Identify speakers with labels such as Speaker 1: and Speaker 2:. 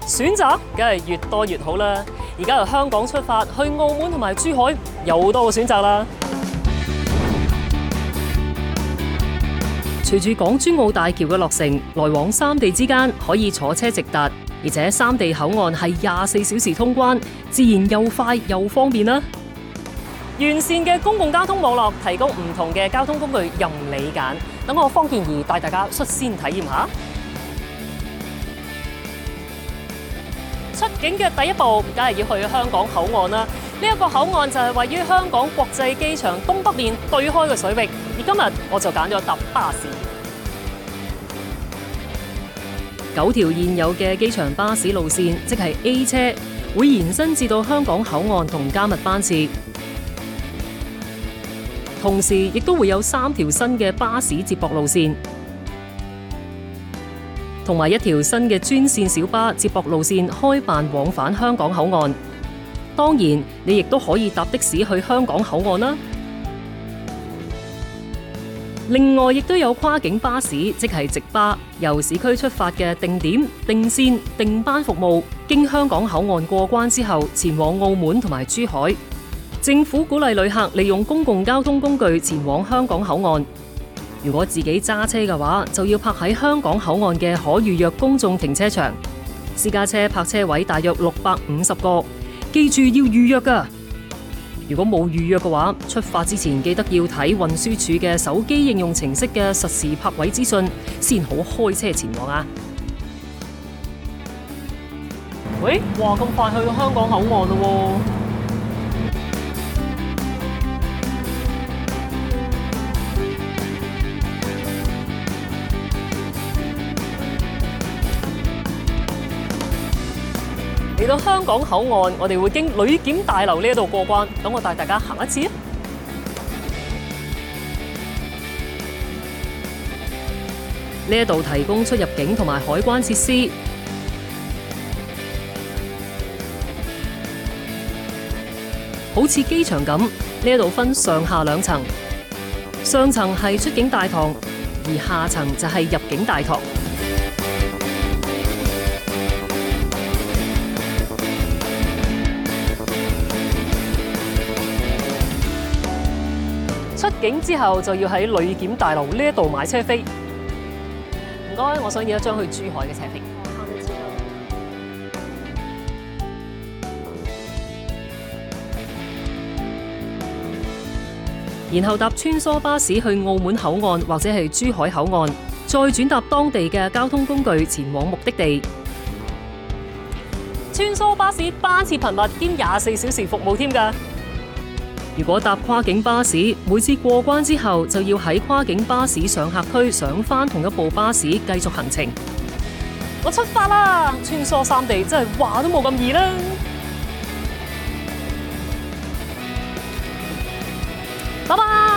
Speaker 1: 選擇梗係越多越好啦。而家由香港出發去澳門同埋珠海，又多個選擇啦。隨住港珠澳大橋嘅落成，來往三地之間可以坐車直達，而且三地口岸係24小時通關，自然又快又方便啦。完善嘅公共交通網絡提供唔同嘅交通工具任你揀，等我方健儀帶大家率先體驗下。出境嘅第一步，梗係要去香港口岸啦。呢一個口岸就係位於香港國際機場東北面對開嘅水域，而今日我就揀咗搭巴士。9條現有嘅機場巴士路線，即係 A 車，會延伸至到香港口岸同加密班次。同時，亦都會有3條新嘅巴士接駁路線，同埋1條新嘅專線小巴接駁路線開辦往返香港口岸。當然，你亦都可以搭的士去香港口岸啦。另外，亦都有跨境巴士，即係直巴，由市區出發嘅定點、定線、定班服務，經香港口岸過關之後，前往澳門同埋珠海。政府鼓勵旅客利用公共交通工具前往香港口岸。如果自己揸車嘅話，就要泊喺香港口岸嘅可預約公眾停車場。私家車泊車位大約650個，記住要預約㗎。如果冇預約嘅話，出發之前記得要睇運輸署嘅手機應用程式嘅實時泊位資訊，先好開車前往啊！喂，哇，咁快去到香港口岸咯喎！嚟到香港口岸，我哋會經旅檢大樓呢一度過關。等我帶大家行一次啊！呢一度提供出入境同埋海關設施，好似機場咁。呢一度分上下2層，上層係出境大堂，而下層就係入境大堂。出境之後就要喺旅檢大樓呢一度買車飛。唔該，我想要一張去珠海嘅車飛。然後搭穿梭巴士去澳門口岸或者係珠海口岸，再轉搭當地嘅交通工具前往目的地。穿梭巴士班次頻密兼24小時服務添㗎。如果搭跨境巴士，每次過關之後就要喺跨境巴士上客區上返同一部巴士繼續行程。我出發啦！穿梭3地真係話都冇咁易啦。拜拜。